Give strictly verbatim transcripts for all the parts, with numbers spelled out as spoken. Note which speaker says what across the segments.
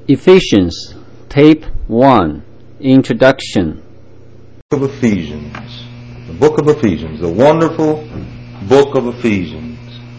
Speaker 1: Ephesians, Tape one, Introduction.
Speaker 2: Book of Ephesians. The book of Ephesians. The wonderful book of Ephesians.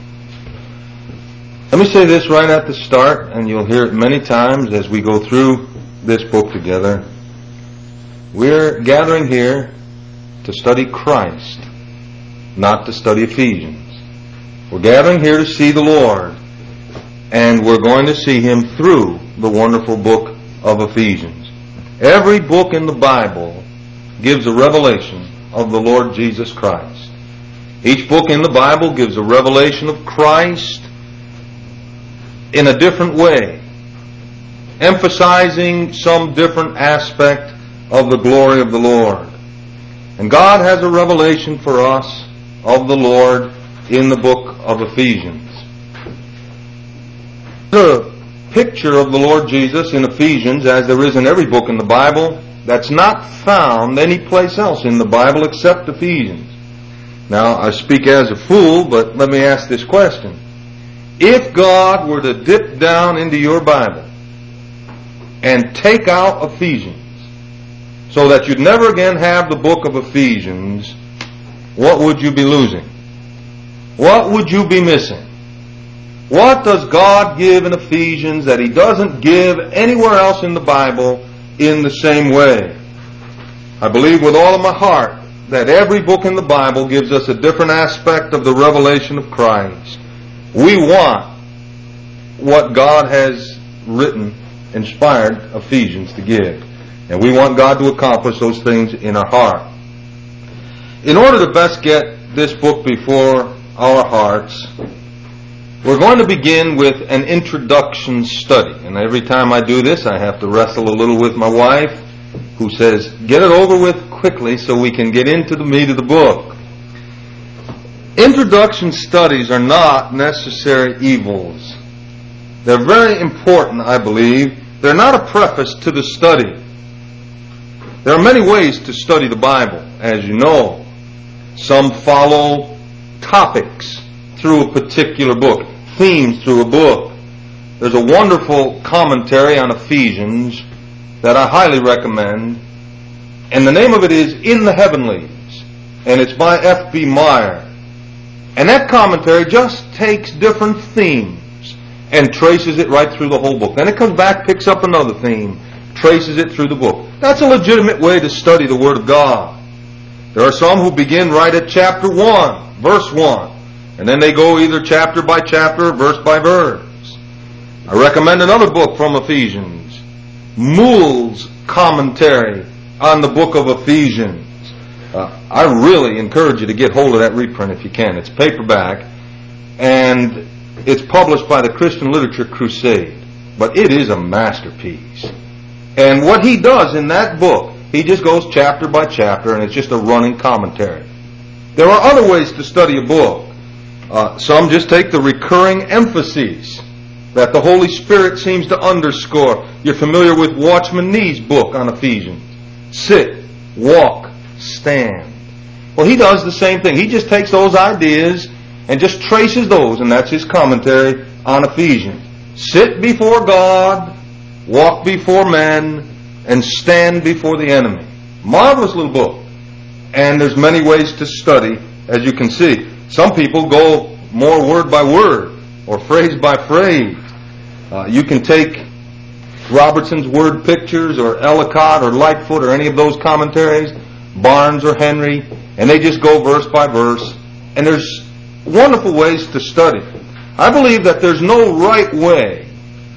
Speaker 2: Let me say this right at the start, and you'll hear it many times as we go through this book together. We're gathering here to study Christ, not to study Ephesians. We're gathering here to see the Lord, and we're going to see Him through the wonderful book of Ephesians. Every book in the Bible gives a revelation of the Lord Jesus Christ. Each book in the Bible gives a revelation of Christ in a different way, emphasizing some different aspect of the glory of the Lord. And God has a revelation for us of the Lord in the book of Ephesians. The picture of the Lord Jesus in Ephesians, as there is in every book in the Bible, that's not found any place else in the Bible except Ephesians. Now, I speak as a fool, but let me ask this question. If God were to dip down into your Bible and take out Ephesians, so that you'd never again have the book of Ephesians, what would you be losing? What would you be missing? What does God give in Ephesians that He doesn't give anywhere else in the Bible in the same way? I believe with all of my heart that every book in the Bible gives us a different aspect of the revelation of Christ. We want what God has written, inspired Ephesians to give. And we want God to accomplish those things in our heart. In order to best get this book before our hearts, we're going to begin with an introduction study. And every time I do this, I have to wrestle a little with my wife, who says, get it over with quickly so we can get into the meat of the book. Introduction studies are not necessary evils. They're very important, I believe. They're not a preface to the study. There are many ways to study the Bible, as you know. Some follow topics through a particular book, themes through a book. There's a wonderful commentary on Ephesians that I highly recommend, and the name of it is In the Heavenlies, and it's by F B Meyer. And that commentary just takes different themes and traces it right through the whole book. Then it comes back, picks up another theme, traces it through the book. That's a legitimate way to study the Word of God. There are some who begin right at chapter one, verse one, and then they go either chapter by chapter, verse by verse. I recommend another book from Ephesians, Moole's commentary on the book of Ephesians. Uh, I really encourage you to get hold of that reprint if you can. It's paperback, and it's published by the Christian Literature Crusade. But it is a masterpiece. And what he does in that book, he just goes chapter by chapter, and it's just a running commentary. There are other ways to study a book. Uh, some just take the recurring emphases that the Holy Spirit seems to underscore. You're familiar with Watchman Nee's book on Ephesians. Sit, walk, stand. Well, he does the same thing. He just takes those ideas and just traces those, and that's his commentary on Ephesians. Sit before God, walk before men, and stand before the enemy. Marvelous little book. And there's many ways to study, as you can see. Some people go more word by word, or phrase by phrase. Uh, you can take Robertson's Word Pictures, or Ellicott, or Lightfoot, or any of those commentaries, Barnes or Henry, and they just go verse by verse. And there's wonderful ways to study. I believe that there's no right way,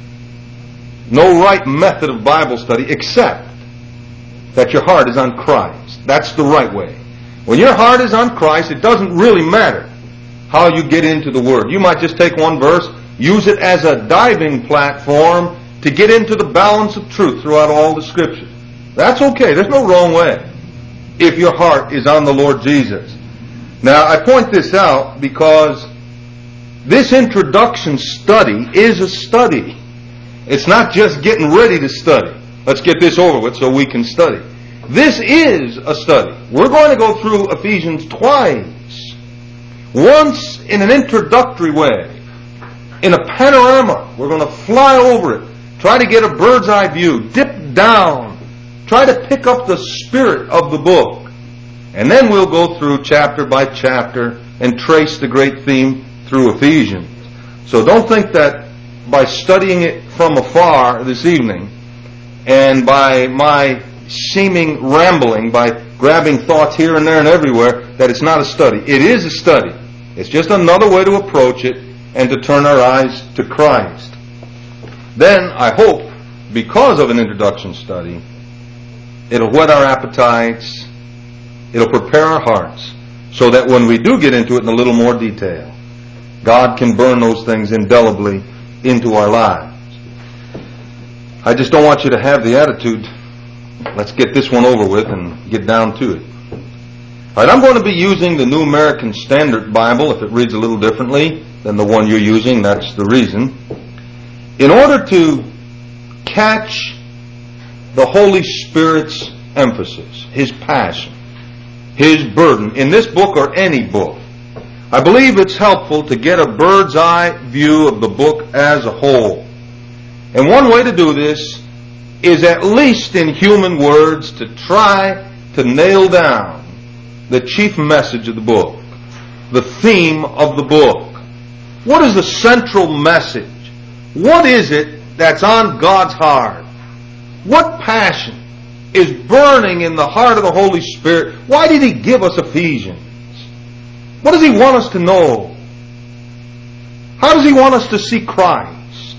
Speaker 2: no right method of Bible study except that your heart is on Christ. That's the right way. When your heart is on Christ, it doesn't really matter how you get into the Word. You might just take one verse, use it as a diving platform to get into the balance of truth throughout all the Scriptures. That's okay. There's no wrong way if your heart is on the Lord Jesus. Now, I point this out because this introduction study is a study. It's not just getting ready to study. Let's get this over with so we can study. This is a study. We're going to go through Ephesians twice. Once in an introductory way, in a panorama. We're going to fly over it Try to get a bird's eye view. Dip down. Try to pick up the spirit of the book. And then we'll go through chapter by chapter and trace the great theme through Ephesians. So don't think that by studying it from afar this evening and by my seeming rambling, by grabbing thoughts here and there and everywhere, that it's not a study. It is a study. It's just another way to approach it and to turn our eyes to Christ. Then, I hope, because of an introduction study, it'll whet our appetites, it'll prepare our hearts, so that when we do get into it in a little more detail, God can burn those things indelibly into our lives. I just don't want you to have the attitude, let's get this one over with and get down to it. All right, I'm going to be using the New American Standard Bible. If it reads a little differently than the one you're using, that's the reason. In order to catch the Holy Spirit's emphasis, His passion, His burden, in this book or any book, I believe it's helpful to get a bird's eye view of the book as a whole. And one way to do this is, at least in human words, to try to nail down the chief message of the book, the theme of the book. What is the central message? What is it that's on God's heart? What passion is burning in the heart of the Holy Spirit? Why did He give us Ephesians? What does He want us to know? How does He want us to see Christ?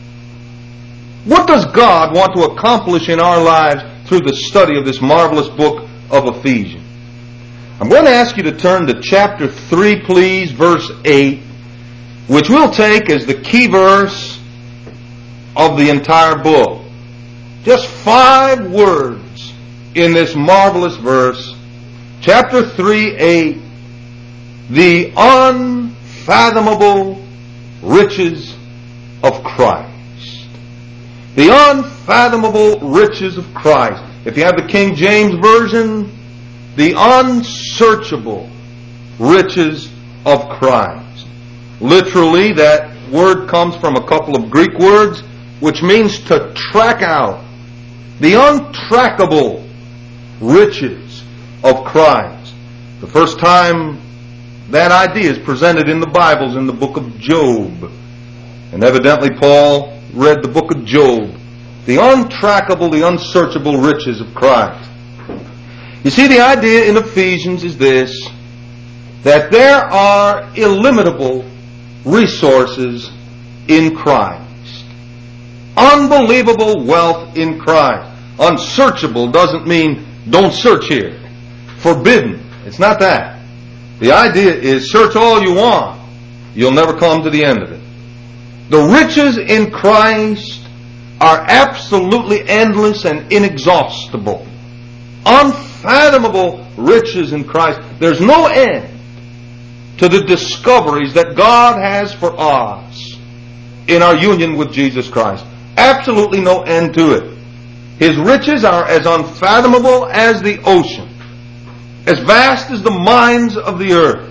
Speaker 2: What does God want to accomplish in our lives through the study of this marvelous book of Ephesians? I'm going to ask you to turn to chapter three, please, verse eight, which we'll take as the key verse of the entire book. Just five words in this marvelous verse. Chapter three, eight. The unfathomable riches of Christ. The unfathomable riches of Christ. If you have the King James Version, the unsearchable riches of Christ. Literally, that word comes from a couple of Greek words, which means to track out. The untrackable riches of Christ. The first time that idea is presented in the Bibles in the book of Job. And evidently Paul read the book of Job. The untrackable, the unsearchable riches of Christ. You see, the idea in Ephesians is this, that there are illimitable resources in Christ. Unbelievable wealth in Christ. Unsearchable doesn't mean don't search here. Forbidden. It's not that. The idea is search all you want. You'll never come to the end of it. The riches in Christ are absolutely endless and inexhaustible. Unfathomable riches in Christ. There's no end to the discoveries that God has for us in our union with Jesus Christ. Absolutely no end to it. His riches are as unfathomable as the ocean, as vast as the minds of the earth.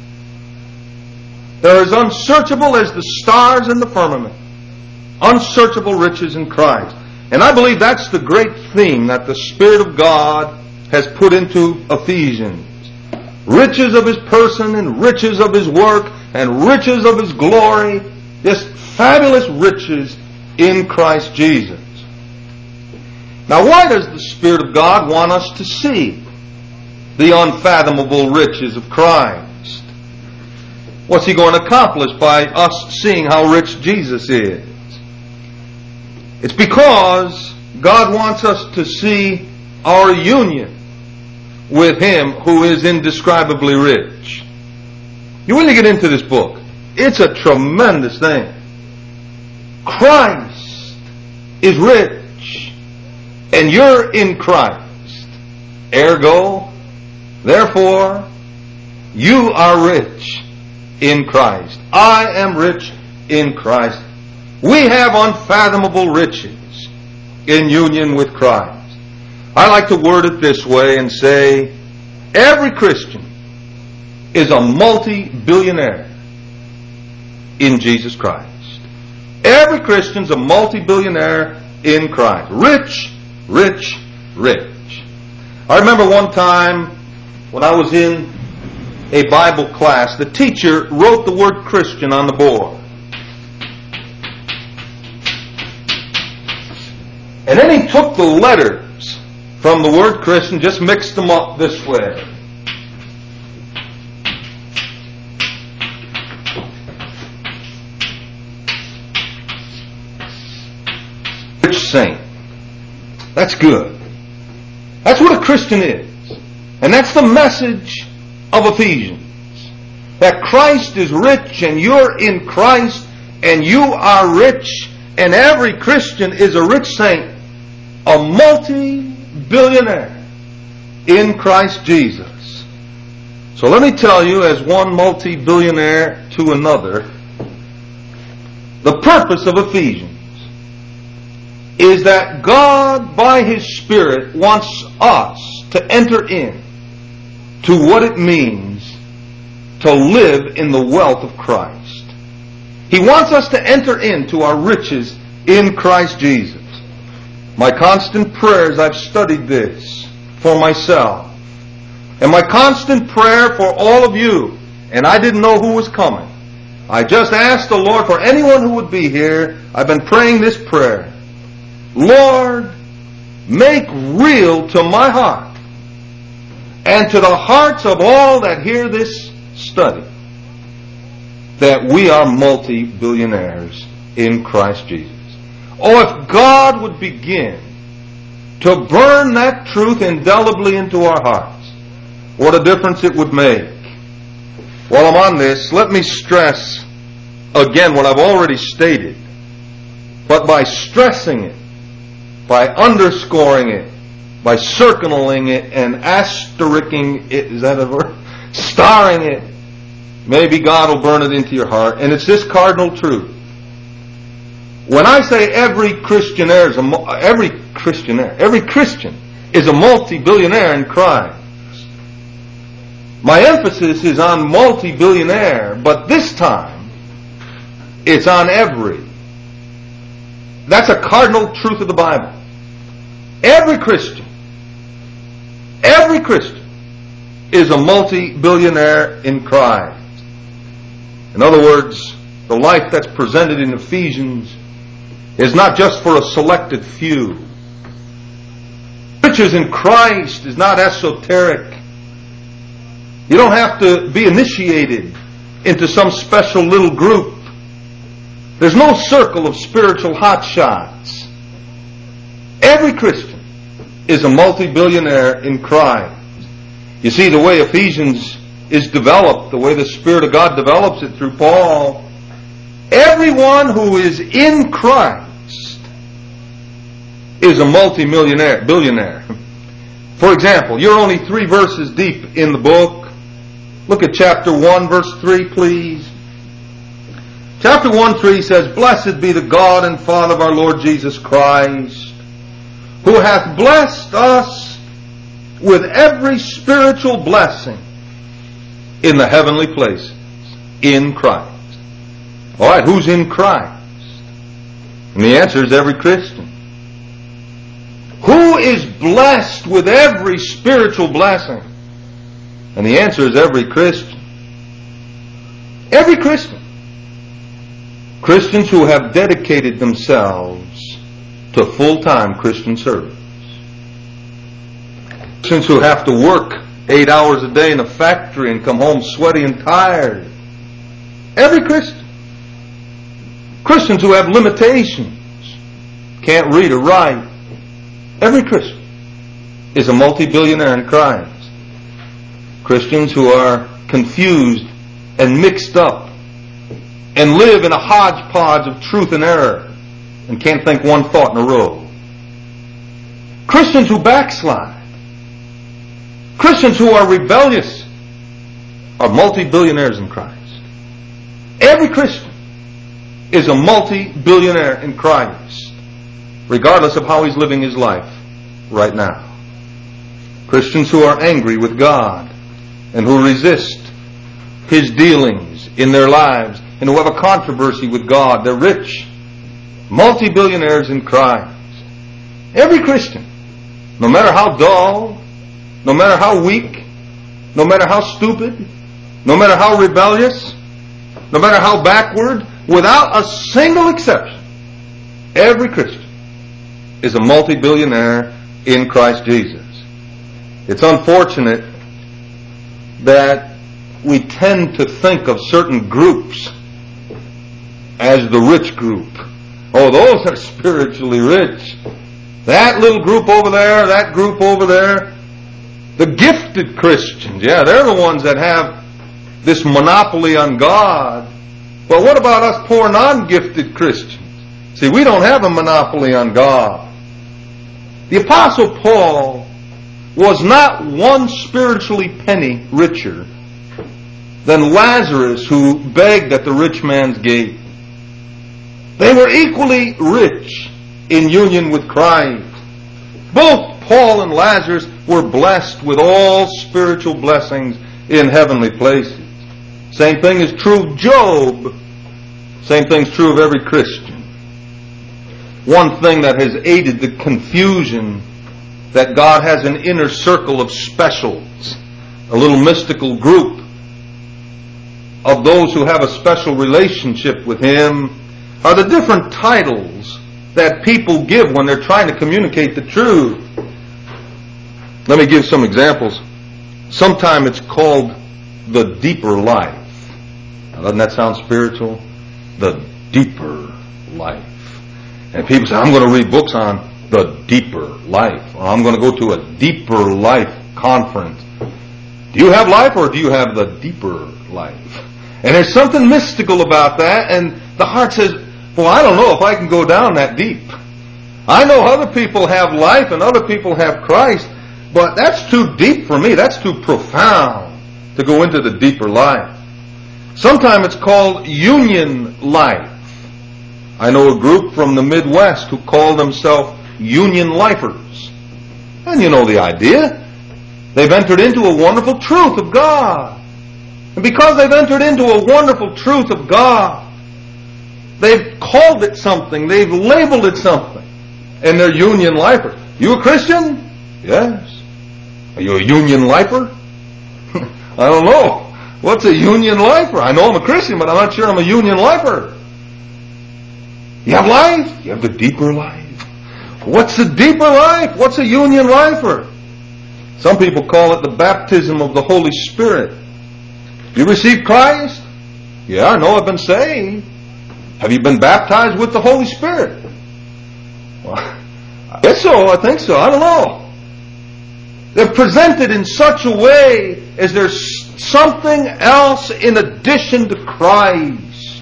Speaker 2: They're as unsearchable as the stars in the firmament. Unsearchable riches in Christ. And I believe that's the great theme that the Spirit of God has put into Ephesians. Riches of His person and riches of His work and riches of His glory. Just fabulous riches in Christ Jesus. Now, why does the Spirit of God want us to see the unfathomable riches of Christ? What's He going to accomplish by us seeing how rich Jesus is? It's because God wants us to see our union with Him who is indescribably rich. You really get into this book. It's a tremendous thing. Christ is rich, and you're in Christ. Ergo, therefore, you are rich in Christ. I am rich in Christ. We have unfathomable riches in union with Christ. I like to word it this way and say, every Christian is a multi-billionaire in Jesus Christ. Every Christian's a multi-billionaire in Christ. Rich, rich, rich. I remember one time when I was in a Bible class, the teacher wrote the word Christian on the board. And then he took the letters from the word Christian, just mixed them up this way. Rich saint. That's good. That's what a Christian is. And that's the message of Ephesians. That Christ is rich and you're in Christ and you are rich, and every Christian is a rich saint, a multi-billionaire in Christ Jesus. So let me tell you, as one multi-billionaire to another, the purpose of Ephesians is that God, by His Spirit, wants us to enter in to what it means to live in the wealth of Christ. He wants us to enter into our riches in Christ Jesus. My constant prayer as I've studied this for myself, and my constant prayer for all of you, and I didn't know who was coming. I just asked the Lord for anyone who would be here. I've been praying this prayer. Lord, make real to my heart and to the hearts of all that hear this study that we are multi-billionaires in Christ Jesus. Oh, if God would begin to burn that truth indelibly into our hearts, what a difference it would make. While I'm on this, let me stress again what I've already stated, but by stressing it, by underscoring it, by circling it and asterisking it, is that a word? Starring it, maybe God will burn it into your heart. And it's this cardinal truth. When I say every Christianaire is a, every Christianaire, every Christian is a multi-billionaire in Christ, my emphasis is on multi-billionaire, but this time it's on every. That's a cardinal truth of the Bible. Every Christian, every Christian is a multi-billionaire in Christ. In other words, the life that's presented in Ephesians is not just for a selected few. Riches in Christ is not esoteric. You don't have to be initiated into some special little group. There's no circle of spiritual hotshots. Every Christian is a multi-billionaire in Christ. You see, the way Ephesians is developed, the way the Spirit of God develops it through Paul, everyone who is in Christ is a multi-millionaire, billionaire. For example, you're only three verses deep in the book. Look at chapter one, verse three, please. Chapter one, three says, Blessed be the God and Father of our Lord Jesus Christ, who hath blessed us with every spiritual blessing in the heavenly places, in Christ. All right, who's in Christ? And the answer is every Christian. Who is blessed with every spiritual blessing? And the answer is every Christian. Every Christian. Christians who have dedicated themselves to full-time Christian service. Christians who have to work eight hours a day in a factory and come home sweaty and tired. Every Christian. Christians who have limitations, can't read or write. Every Christian is a multi-billionaire in Christ. Christians who are confused and mixed up and live in a hodgepodge of truth and error and can't think one thought in a row. Christians who backslide. Christians who are rebellious are multi-billionaires in Christ. Every Christian is a multi-billionaire in Christ, regardless of how he's living his life right now. Christians who are angry with God and who resist His dealings in their lives and who have a controversy with God. They're rich Multi-billionaires in Christ. Every Christian, no matter how dull, no matter how weak, no matter how stupid, no matter how rebellious, no matter how backward, without a single exception, every Christian is a multi-billionaire in Christ Jesus. It's unfortunate that we tend to think of certain groups as the rich group. Oh, those are spiritually rich. That little group over there, that group over there. The gifted Christians, yeah, they're the ones that have this monopoly on God. But what about us poor non-gifted Christians? See, we don't have a monopoly on God. The Apostle Paul was not one spiritually penny richer than Lazarus, who begged at the rich man's gate. They were equally rich in union with Christ. Both Paul and Lazarus were blessed with all spiritual blessings in heavenly places. Same thing is true of Job. Same thing's true of every Christian. One thing that has aided the confusion that God has an inner circle of specials, a little mystical group of those who have a special relationship with Him, are the different titles that people give when they're trying to communicate the truth. Let me give some examples. Sometimes it's called the deeper life. Now, doesn't that sound spiritual? The deeper life. And people say, I'm going to read books on the deeper life, or I'm going to go to a deeper life conference. Do you have life, or do you have the deeper life? And there's something mystical about that, and the heart says, well, I don't know if I can go down that deep. I know other people have life and other people have Christ, but that's too deep for me. That's too profound to go into the deeper life. Sometimes it's called union life. I know a group from the Midwest who call themselves union lifers. And you know the idea. They've entered into a wonderful truth of God. And because they've entered into a wonderful truth of God, they've called it something. They've labeled it something. And they're union lifers. You a Christian? Yes. Are you a union lifer? I don't know. What's a union lifer? I know I'm a Christian, but I'm not sure I'm a union lifer. You have life? You have the deeper life. What's the deeper life? What's a union lifer? Some people call it the baptism of the Holy Spirit. You received Christ? Yeah, I know I've been saved. Have you been baptized with the Holy Spirit? Well, I guess so. I think so. I don't know. They're presented in such a way as there's something else in addition to Christ.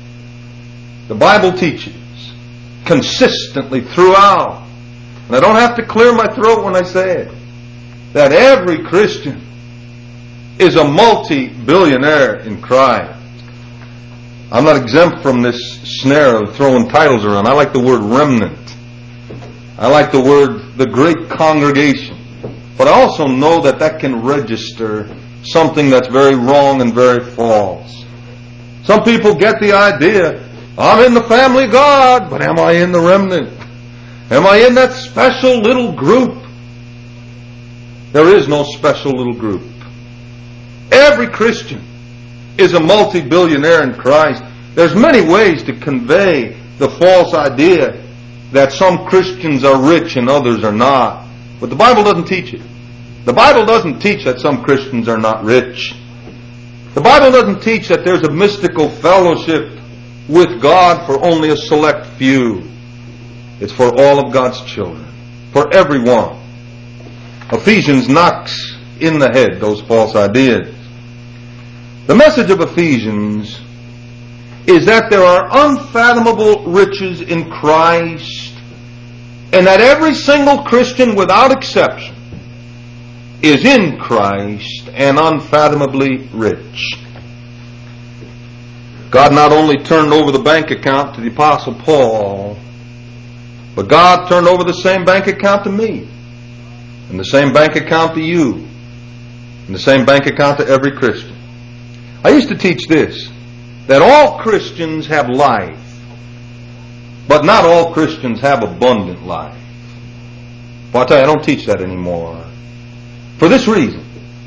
Speaker 2: The Bible teaches consistently throughout, and I don't have to clear my throat when I say it, that every Christian is a multi-billionaire in Christ. I'm not exempt from this snare of throwing titles around. I like the word remnant. I like the word the great congregation. But I also know that that can register something that's very wrong and very false. Some people get the idea, I'm in the family of God, but am I in the remnant? Am I in that special little group? There is no special little group. Every Christian is a multi-billionaire in Christ. There's many ways to convey the false idea that some Christians are rich and others are not. But the Bible doesn't teach it. The Bible doesn't teach that some Christians are not rich. The Bible doesn't teach that there's a mystical fellowship with God for only a select few. It's for all of God's children. For everyone. Ephesians knocks in the head those false ideas. The message of Ephesians is that there are unfathomable riches in Christ, and that every single Christian without exception is in Christ and unfathomably rich. God not only turned over the bank account to the Apostle Paul, but God turned over the same bank account to me, and the same bank account to you, and the same bank account to every Christian. I used to teach this, that all Christians have life, But not all Christians have abundant life. Well, I'll tell you, I don't teach that anymore. For this reason.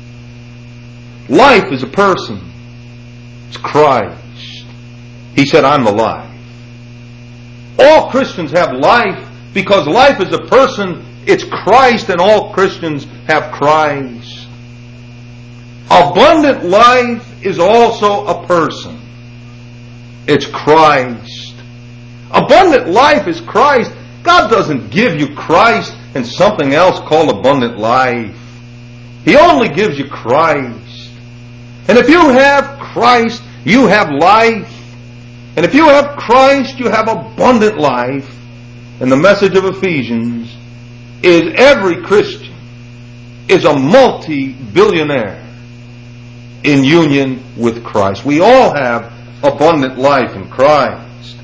Speaker 2: Life is a person. It's Christ. He said, I'm the life. All Christians have life because life is a person. It's Christ, and all Christians have Christ. Abundant life is also a person. It's Christ. Abundant life is Christ. God doesn't give you Christ and something else called abundant life. He only gives you Christ. And if you have Christ, you have life. And if you have Christ, you have abundant life. And the message of Ephesians is every Christian is a multi-billionaire in union with Christ. We all have abundant life in Christ.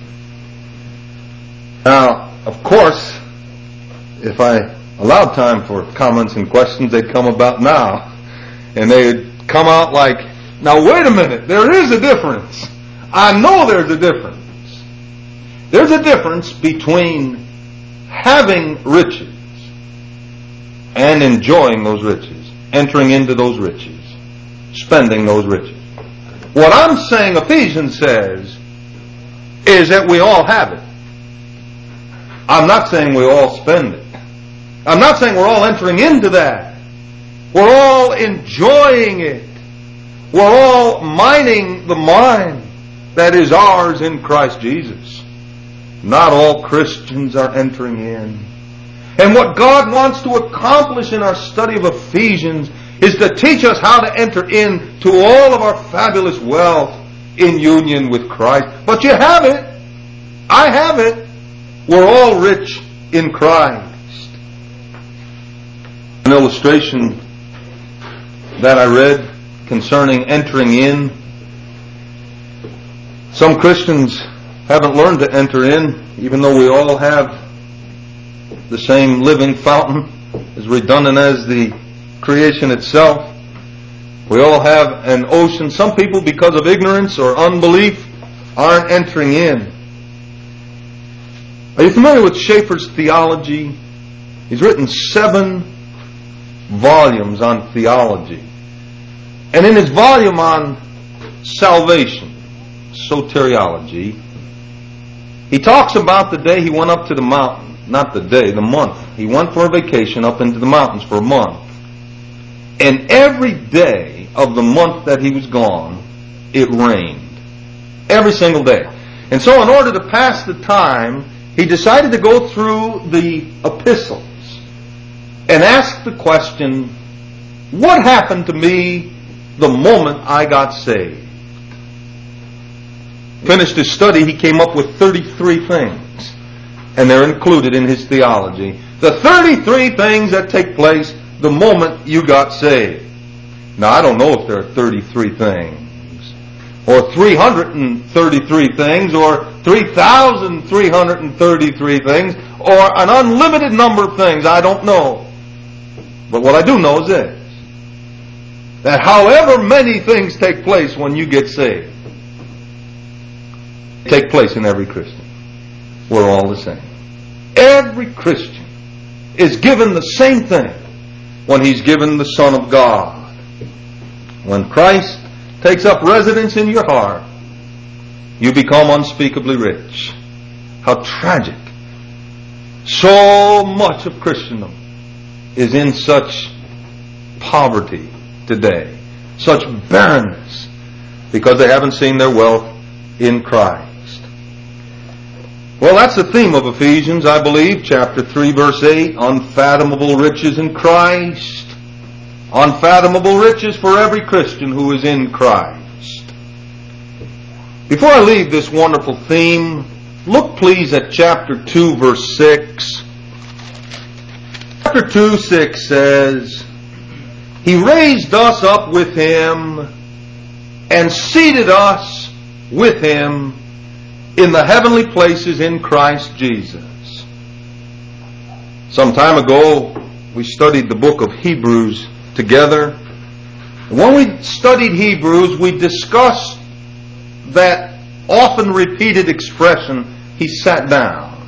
Speaker 2: Now, of course, if I allowed time for comments and questions, they'd come about now. And they'd come out like, now wait a minute, there is a difference. I know there's a difference. There's a difference between having riches and enjoying those riches, entering into those riches, spending those riches. What I'm saying, Ephesians says, is that we all have it. I'm not saying we all spend it. I'm not saying we're all entering into that. We're all enjoying it. We're all mining the mine that is ours in Christ Jesus. Not all Christians are entering in. And what God wants to accomplish in our study of Ephesians is to teach us how to enter into all of our fabulous wealth in union with Christ. But you have it. I have it. We're all rich in Christ. An illustration that I read concerning entering in. Some Christians haven't learned to enter in, even though we all have the same living fountain, as redundant as the creation itself. We all have an ocean. Some people, because of ignorance or unbelief, aren't entering in. Are you familiar with Schaeffer's theology? He's written seven volumes on theology. And in his volume on salvation, soteriology, he talks about the day he went up to the mountain. Not the day, the month. He went for a vacation up into the mountains for a month. And every day of the month that he was gone, it rained. Every single day. And so in order to pass the time, he decided to go through the epistles and ask the question, what happened to me the moment I got saved? Finished his study, he came up with thirty-three things. And they're included in his theology. The thirty-three things that take place the moment you got saved. Now, I don't know if there are thirty-three things, or three hundred thirty-three things, or three thousand three hundred thirty-three things, or an unlimited number of things. I don't know. But what I do know is this, that however many things take place when you get saved, take place in every Christian. We're all the same. Every Christian is given the same thing when he's given the Son of God. When Christ takes up residence in your heart, you become unspeakably rich. How tragic. So much of Christendom is in such poverty today, such barrenness, because they haven't seen their wealth in Christ. Well, that's the theme of Ephesians, I believe, chapter three, verse eight, unfathomable riches in Christ. Unfathomable riches for every Christian who is in Christ. Before I leave this wonderful theme, look please at chapter two, verse six. Chapter two, six says, He raised us up with Him and seated us with Him in the heavenly places in Christ Jesus. Some time ago, we studied the book of Hebrews together. When we studied Hebrews, we discussed that often repeated expression, He sat down.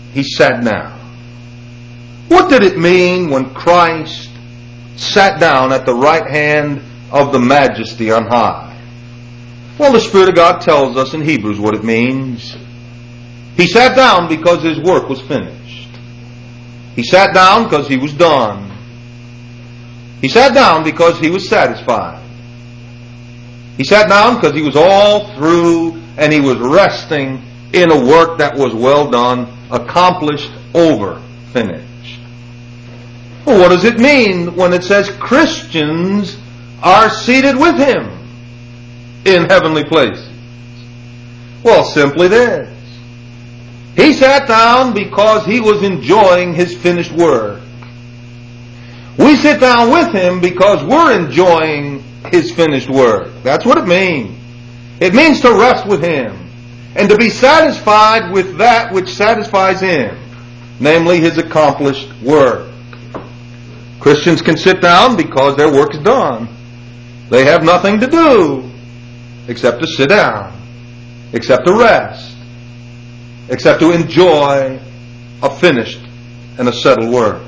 Speaker 2: He sat down. What did it mean when Christ sat down at the right hand of the Majesty on high? Well, the Spirit of God tells us in Hebrews what it means. He sat down because His work was finished. He sat down because He was done. He sat down because He was satisfied. He sat down because He was all through and He was resting in a work that was well done, accomplished, over, finished. Well, what does it mean when it says Christians are seated with Him in heavenly places? Well, simply this. He sat down because He was enjoying His finished work. We sit down with Him because we're enjoying His finished work. That's what it means. It means to rest with Him and to be satisfied with that which satisfies Him, namely His accomplished work. Christians can sit down because their work is done. They have nothing to do except to sit down, except to rest, except to enjoy a finished and a settled work.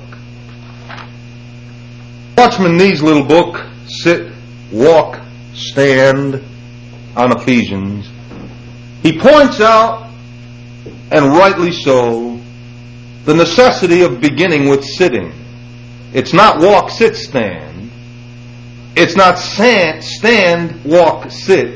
Speaker 2: Watchman Nee's little book, Sit, Walk, Stand, on Ephesians, he points out, and rightly so, the necessity of beginning with sitting. It's not walk, sit, stand. It's not stand, stand, walk, sit.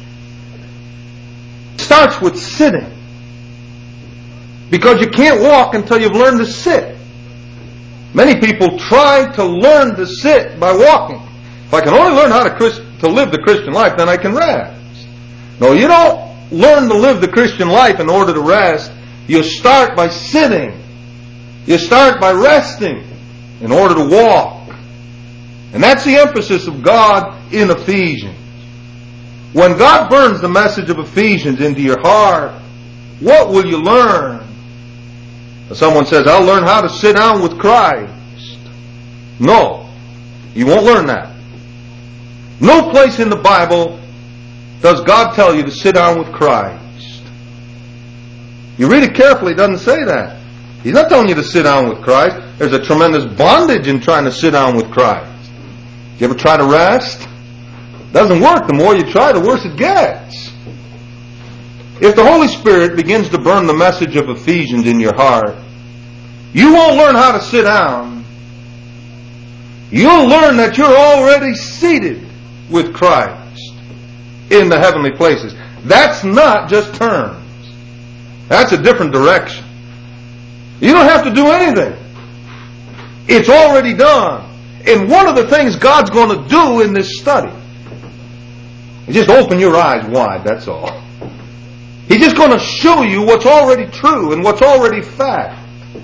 Speaker 2: It starts with sitting. Because you can't walk until you've learned to sit. Many people try to learn to sit by walking. If I can only learn how to, Christ, to live the Christian life, then I can rest. No, you don't learn to live the Christian life in order to rest. You start by sitting. You start by resting in order to walk. And that's the emphasis of God in Ephesians. When God burns the message of Ephesians into your heart, what will you learn? Someone says, I'll learn how to sit down with Christ. No, you won't learn that. No place in the Bible does God tell you to sit down with Christ. You read it carefully, it doesn't say that. He's not telling you to sit down with Christ. There's a tremendous bondage in trying to sit down with Christ. You ever try to rest? It doesn't work. The more you try, the worse it gets. If the Holy Spirit begins to burn the message of Ephesians in your heart, you won't learn how to sit down. You'll learn that you're already seated with Christ in the heavenly places. That's not just terms. That's a different direction. You don't have to do anything. It's already done. And one of the things God's going to do in this study is just open your eyes wide, that's all. He's just going to show you what's already true and what's already fact.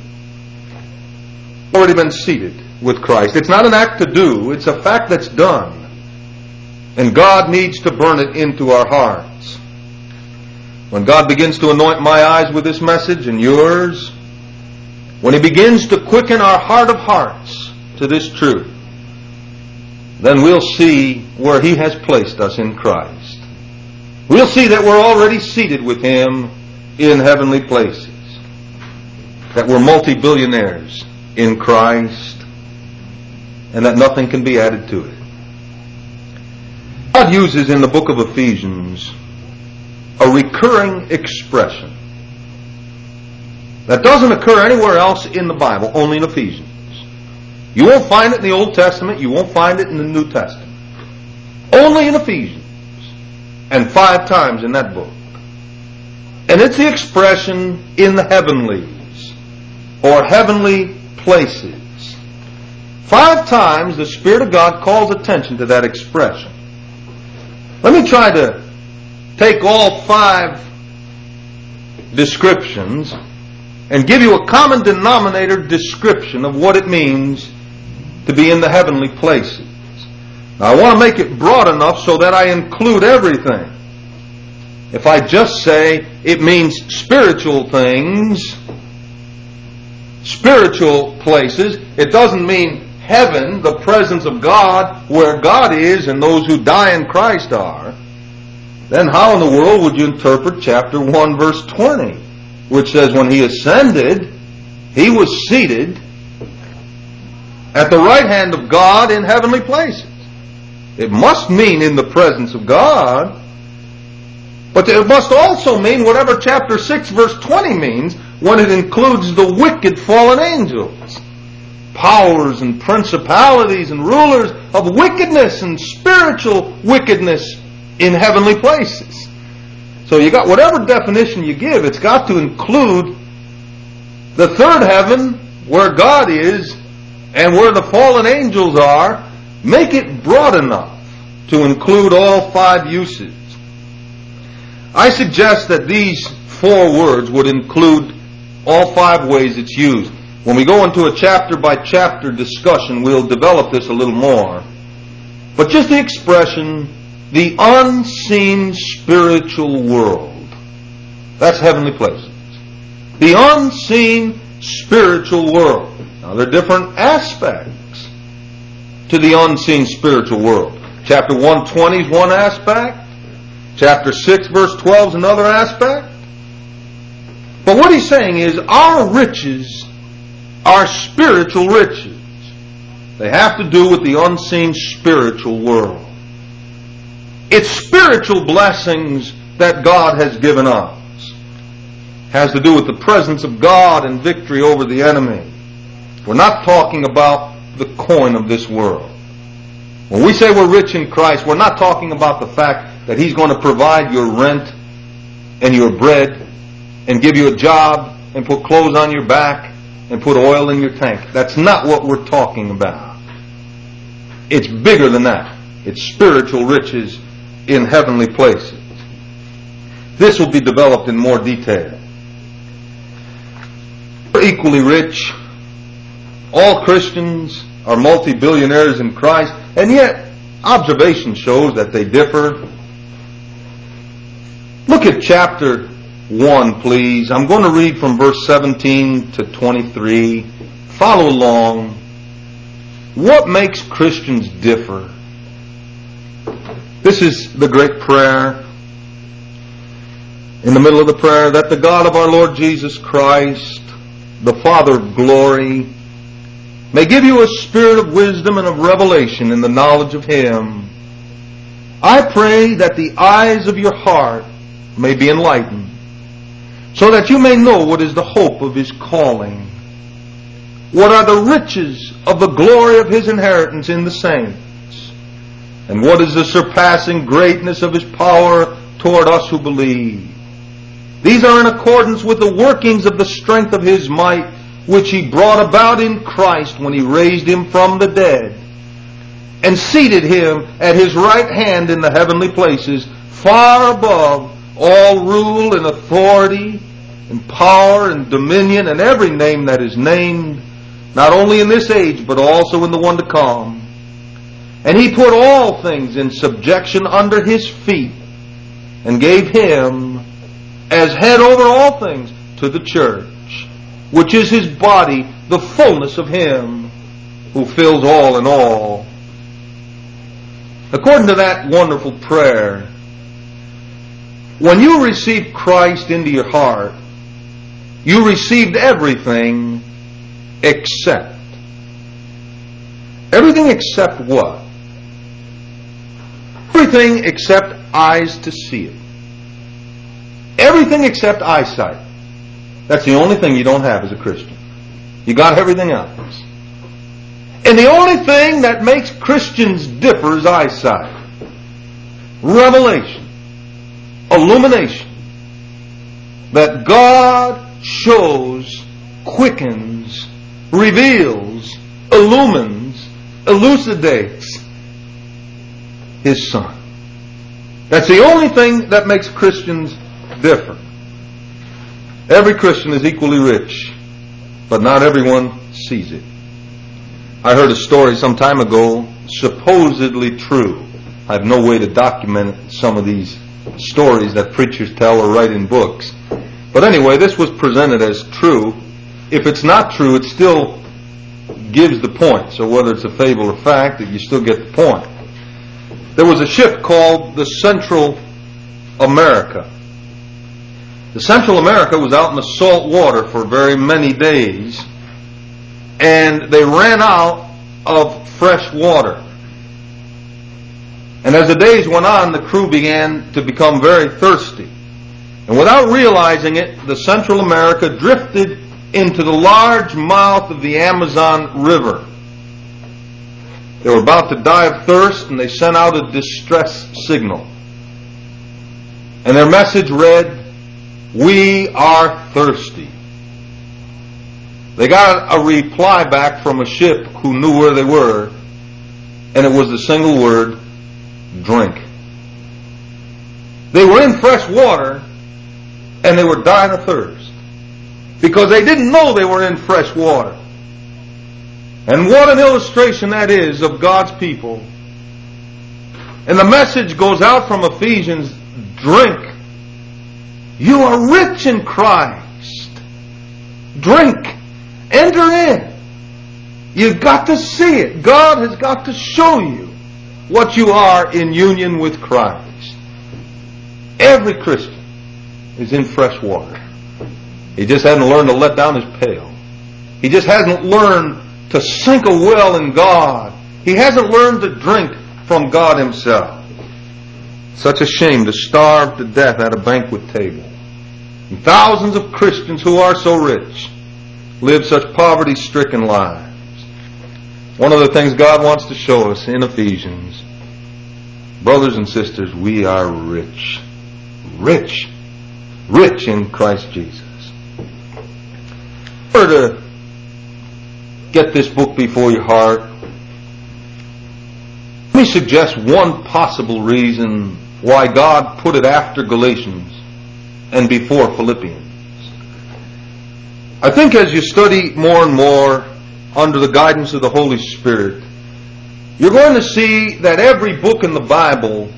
Speaker 2: Already been seated with Christ. It's not an act to do, it's a fact that's done. And God needs to burn it into our hearts. When God begins to anoint my eyes with this message and yours, when He begins to quicken our heart of hearts to this truth, then we'll see where He has placed us in Christ. We'll see that we're already seated with Him in heavenly places. That we're multi-billionaires in Christ. And that nothing can be added to it. God uses in the book of Ephesians a recurring expression that doesn't occur anywhere else in the Bible, only in Ephesians. You won't find it in the Old Testament. You won't find it in the New Testament. Only in Ephesians. And five times in that book. And it's the expression in the heavenlies or heavenly places. Five times the Spirit of God calls attention to that expression. Let me try to take all five descriptions and give you a common denominator description of what it means to be in the heavenly places. Now, I want to make it broad enough so that I include everything. If I just say it means spiritual things, spiritual places, it doesn't mean heaven, the presence of God, where God is and those who die in Christ are, then how in the world would you interpret chapter one, verse twenty? which says when He ascended, He was seated at the right hand of God in heavenly places. It must mean in the presence of God, but it must also mean whatever chapter six verse twenty means when it includes the wicked fallen angels, powers and principalities and rulers of wickedness and spiritual wickedness in heavenly places. So you got whatever definition you give, it's got to include the third heaven where God is and where the fallen angels are. Make it broad enough to include all five uses. I suggest that these four words would include all five ways it's used. When we go into a chapter by chapter discussion, we'll develop this a little more. But just the expression, the unseen spiritual world, that's heavenly places. The unseen spiritual world. Now there are different aspects to the unseen spiritual world. Chapter one twenty is one aspect. Chapter six verse twelve is another aspect. But what he's saying is our riches are spiritual riches. They have to do with the unseen spiritual world. It's spiritual blessings that God has given us. It has to do with the presence of God and victory over the enemy. We're not talking about the coin of this world. When we say we're rich in Christ, we're not talking about the fact that He's going to provide your rent and your bread and give you a job and put clothes on your back and put oil in your tank. That's not what we're talking about. It's bigger than that. It's spiritual riches in heavenly places. This will be developed in more detail. We're equally rich. All Christians are multi-billionaires in Christ, and yet observation shows that they differ. Look at chapter one, please. I'm going to read from verse seventeen to twenty-three. Follow along. What makes Christians differ? This is the great prayer. In the middle of the prayer, that the God of our Lord Jesus Christ, the Father of glory, may give you a spirit of wisdom and of revelation in the knowledge of Him. I pray that the eyes of your heart may be enlightened, so that you may know what is the hope of His calling, what are the riches of the glory of His inheritance in the saints, and what is the surpassing greatness of His power toward us who believe. These are in accordance with the workings of the strength of His might, which He brought about in Christ when He raised Him from the dead and seated Him at His right hand in the heavenly places, far above all rule and authority and power and dominion and every name that is named, not only in this age but also in the one to come. And He put all things in subjection under His feet and gave Him as head over all things to the church, which is His body, the fullness of Him who fills all in all. According to that wonderful prayer, when you received Christ into your heart, you received everything except. Everything except what? Everything except eyes to see it. Everything except eyesight. That's the only thing you don't have as a Christian. You got everything else. And the only thing that makes Christians differ is eyesight. Revelation. Illumination. That God shows, quickens, reveals, illumines, elucidates His Son. That's the only thing that makes Christians differ. Every Christian is equally rich, but not everyone sees it. I heard a story some time ago, supposedly true. I have no way to document some of these stories that preachers tell or write in books. But anyway, this was presented as true. If it's not true, it still gives the point. So whether it's a fable or fact, you still get the point. There was a ship called the Central America. The Central America was out in the salt water for very many days, and they ran out of fresh water. And as the days went on, the crew began to become very thirsty. And without realizing it, the Central America drifted into the large mouth of the Amazon River. They were about to die of thirst, and they sent out a distress signal. And their message read, "We are thirsty." They got a reply back from a ship who knew where they were, and it was the single word, drink. They were in fresh water, and they were dying of thirst, because they didn't know they were in fresh water. And what an illustration that is of God's people. And the message goes out from Ephesians, drink. You are rich in Christ. Drink. Enter in. You've got to see it. God has got to show you what you are in union with Christ. Every Christian is in fresh water. He just hasn't learned to let down his pail. He just hasn't learned to sink a well in God. He hasn't learned to drink from God Himself. Such a shame to starve to death at a banquet table. And thousands of Christians who are so rich live such poverty-stricken lives. One of the things God wants to show us in Ephesians, brothers and sisters, we are rich. Rich. Rich in Christ Jesus. In order to get this book before your heart, let me suggest one possible reason why God put it after Galatians and before Philippians. I think as you study more and more under the guidance of the Holy Spirit, you're going to see that every book in the Bible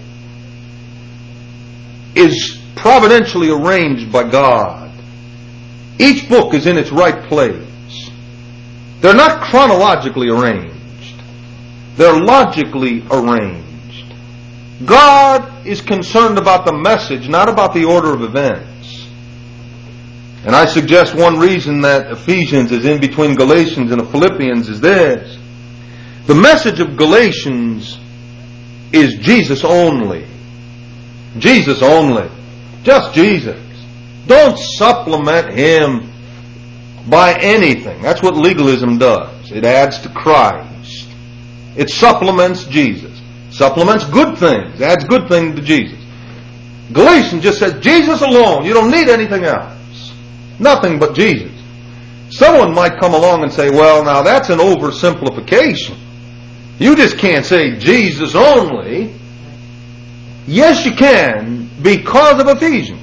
Speaker 2: is providentially arranged by God. Each book is in its right place. They're not chronologically arranged. They're logically arranged. God is concerned about the message, not about the order of events. And I suggest one reason that Ephesians is in between Galatians and Philippians is this. The message of Galatians is Jesus only. Jesus only. Just Jesus. Don't supplement Him by anything. That's what legalism does. It adds to Christ. It supplements Jesus. Supplements good things. Adds good things to Jesus. Galatians just says Jesus alone. You don't need anything else. Nothing but Jesus. Someone might come along and say, well, now that's an oversimplification. You just can't say Jesus only. Yes, you can, because of Ephesians.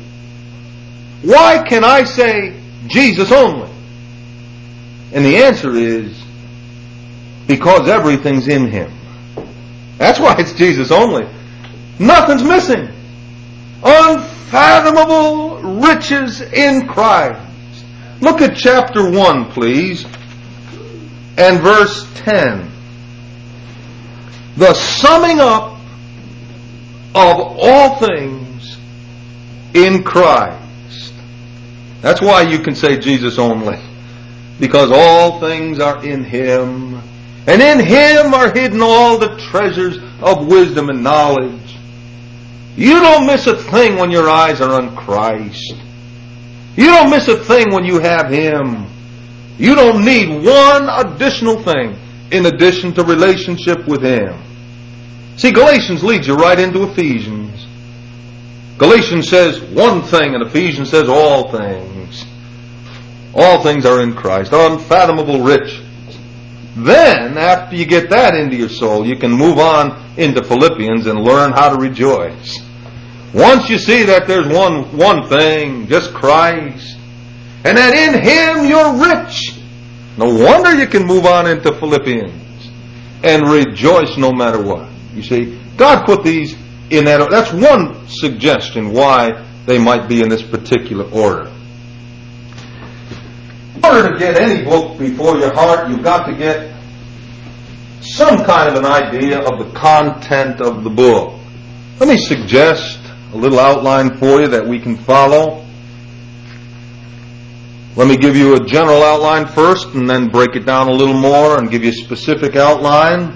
Speaker 2: Why can I say Jesus only? And the answer is, because everything's in Him. That's why it's Jesus only. Nothing's missing. Unfathomable riches in Christ. Look at chapter one, please, and verse ten. The summing up of all things in Christ. That's why you can say Jesus only. Because all things are in Him. And in Him are hidden all the treasures of wisdom and knowledge. You don't miss a thing when your eyes are on Christ. You don't miss a thing when you have Him. You don't need one additional thing in addition to relationship with Him. See, Galatians leads you right into Ephesians. Galatians says one thing and Ephesians says all things. All things are in Christ. Unfathomable riches. Then, after you get that into your soul, you can move on into Philippians and learn how to rejoice. Once you see that there's one, one thing, just Christ, and that in Him you're rich, no wonder you can move on into Philippians and rejoice no matter what. You see, God put these in that. That's one suggestion why they might be in this particular order. In order to get any book before your heart, you've got to get some kind of an idea of the content of the book. Let me suggest a little outline for you that we can follow. Let me give you a general outline first and then break it down a little more and give you a specific outline.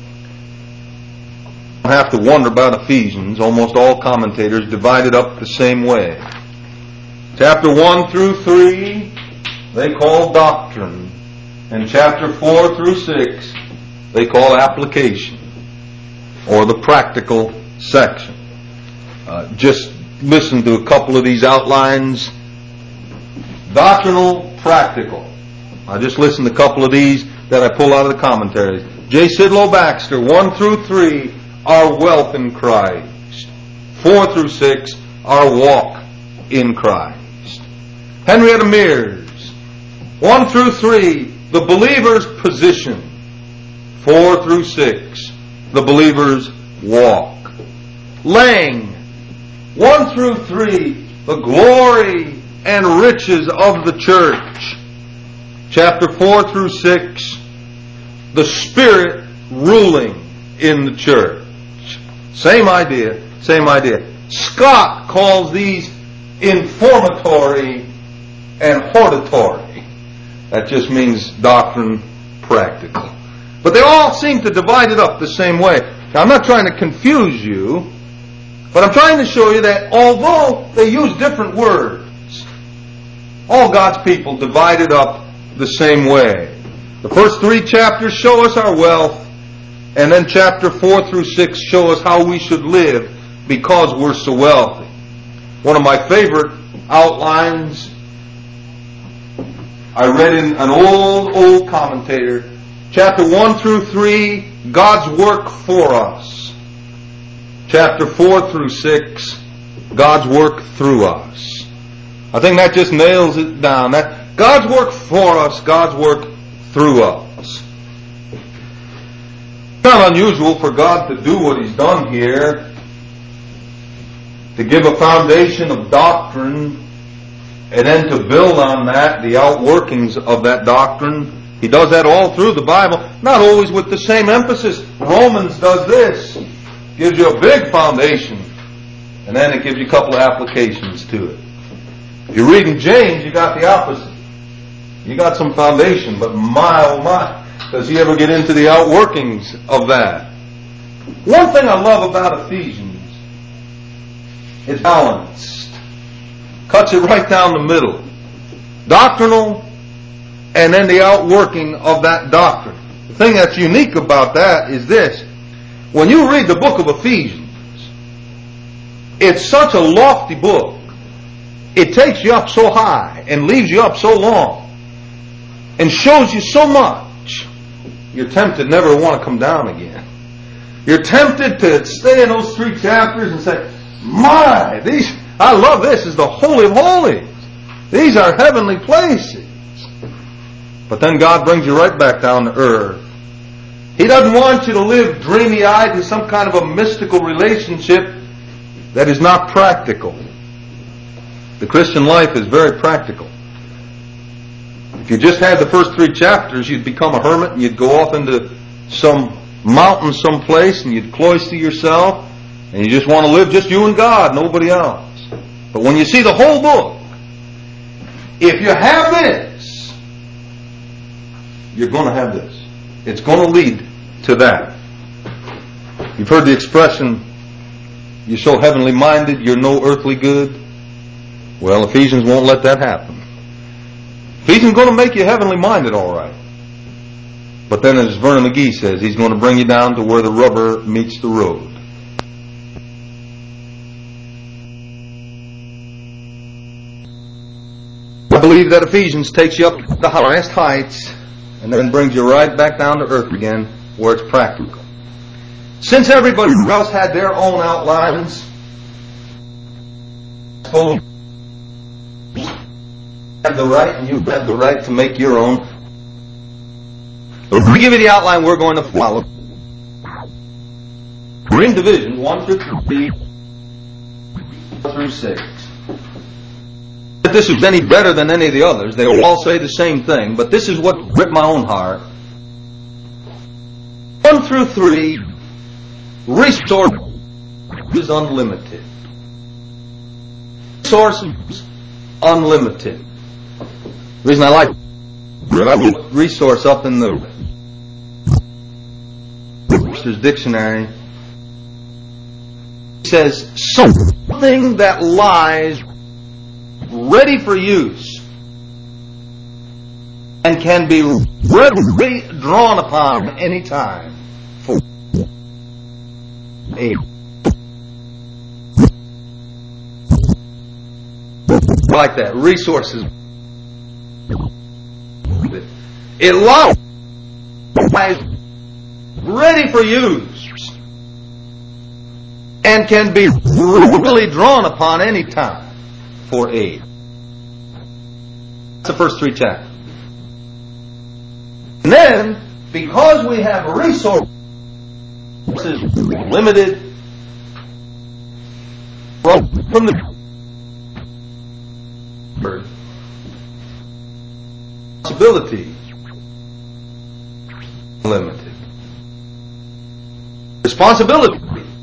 Speaker 2: You don't have to wonder about Ephesians. Almost all commentators divide it up the same way. Chapter one through three, they call doctrine. And chapter four through six, they call application, or the practical section. Uh, just listen to a couple of these outlines. Doctrinal, practical. I just listened to a couple of these that I pull out of the commentaries. J. Sidlow Baxter, one through three, our wealth in Christ. four through six, our walk in Christ. Henrietta Mears, one through three, the believer's position. four through six, the believer's walk. Lang, one through three, the glory and riches of the church. Chapter four through six, the Spirit ruling in the church. Same idea, same idea. Scott calls these informatory and hortatory. That just means doctrine practical. But they all seem to divide it up the same way. Now, I'm not trying to confuse you, but I'm trying to show you that although they use different words, all God's people divide it up the same way. The first three chapters show us our wealth, and then chapter four through six show us how we should live because we're so wealthy. One of my favorite outlines I read in an old, old commentator. Chapter one through three, God's work for us. Chapter four through six, God's work through us. I think that just nails it down. That God's work for us, God's work through us. It's not unusual for God to do what He's done here, to give a foundation of doctrine, and then to build on that, the outworkings of that doctrine. He does that all through the Bible, not always with the same emphasis. Romans does this. Gives you a big foundation, and then it gives you a couple of applications to it. If you're reading James, you got the opposite. You got some foundation, but my, oh my, does he ever get into the outworkings of that? One thing I love about Ephesians, it's balanced. Cuts it right down the middle. Doctrinal, and then the outworking of that doctrine. The thing that's unique about that is this. When you read the book of Ephesians, it's such a lofty book. It takes you up so high and leaves you up so long and shows you so much, you're tempted never to want to come down again. You're tempted to stay in those three chapters and say, my, these, I love this. This is the Holy of Holies. These are heavenly places. But then God brings you right back down to earth. He doesn't want you to live dreamy-eyed in some kind of a mystical relationship that is not practical. The Christian life is very practical. If you just had the first three chapters, you'd become a hermit and you'd go off into some mountain someplace and you'd cloister yourself and you just want to live just you and God, nobody else. But when you see the whole book, if you have this, you're going to have this. It's going to lead to that. You've heard the expression, you're so heavenly minded, you're no earthly good. Well, Ephesians won't let that happen. Ephesians is going to make you heavenly minded, all right. But then, as Vernon McGee says, he's going to bring you down to where the rubber meets the road. I believe that Ephesians takes you up to the highest heights and then brings you right back down to earth again where it's practical. Since everybody else had their own outlines, you have the right and you have the right to make your own. We give you the outline we're going to follow. We're in division one through three, through six. If this is any better than any of the others, they will all say the same thing, but this is what gripped my own heart. One through three, resource is unlimited. Resources unlimited. The reason I like resource up in the Webster's Dictionary, it says something that lies ready for use and can be readily drawn upon any time for a like that. Resources. It lies ready for use and can be readily drawn upon any time for aid. That's the first three chapters. And then, because we have resources limited from, from the responsibility limited. Responsibility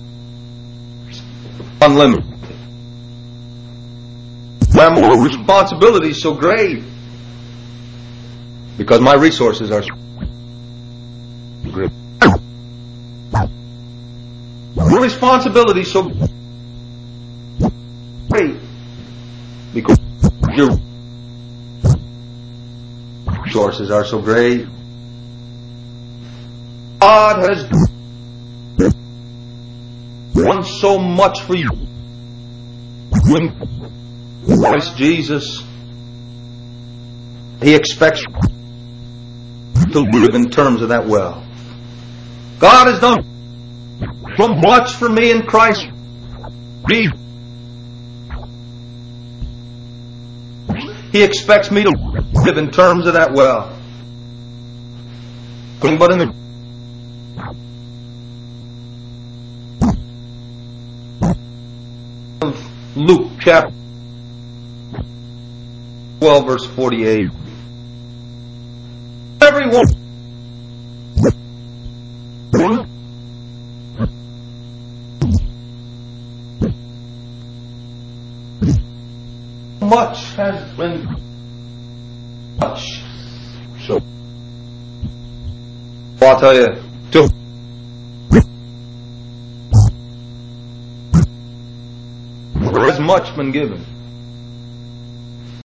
Speaker 2: unlimited. My responsibility is so great because my resources are great. Your responsibility is so great because your resources are so great. God has done so much for you in Christ Jesus. He expects you to live in terms of that well. God has done so much for me in Christ. He expects me to live in terms of that well. But in the Luke chapter twelve, verse forty-eight. Everyone much has been much. So, well, I'll tell you, to as much been given.